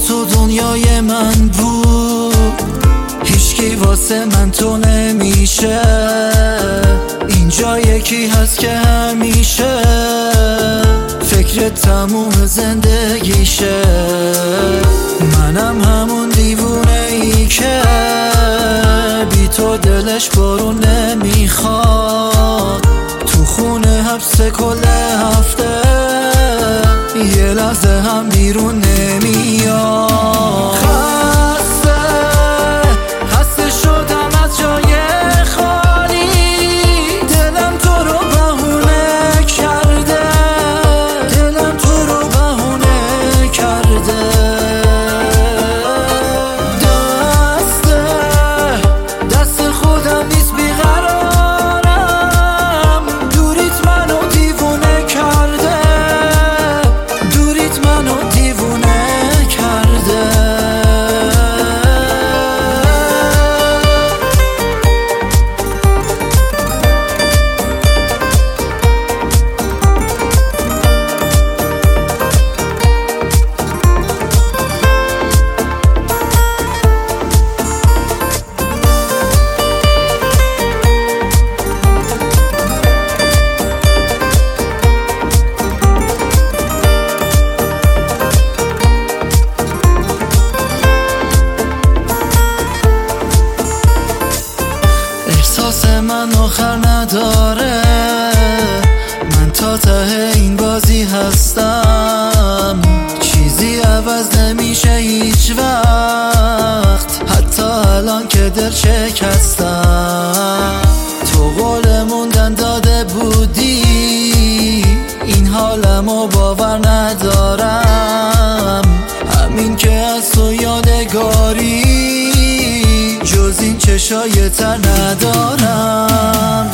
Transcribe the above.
تو دنیای من بود، هیچکی واسه من تو نمیشه. اینجا یکی هست که همیشه فکر تموم زندگیشه. منم همون دیوونه ای که بی تو دلش بارون نمیخواد، تو خونه حبس کل هفته یه لحظه هم بیرون نمیاد. خسته شدم از جای خالی، دلم تو رو بهونه کرده، دلم تو رو بهونه کرده. دست خودم نیست بیقرارم، دوریت منو دیوونه کرده، دوریت منو دیوونه کرده. احساس من آخر نداره، من تا ته این بازی هستم، چیزی عوض نمیشه هیچ وقت، حتی الان که دل شکستم. تو قول موندن داده بودی، این حالمو باور ندارم، همین که از تو یادگاری جز این چشای تر ندارم.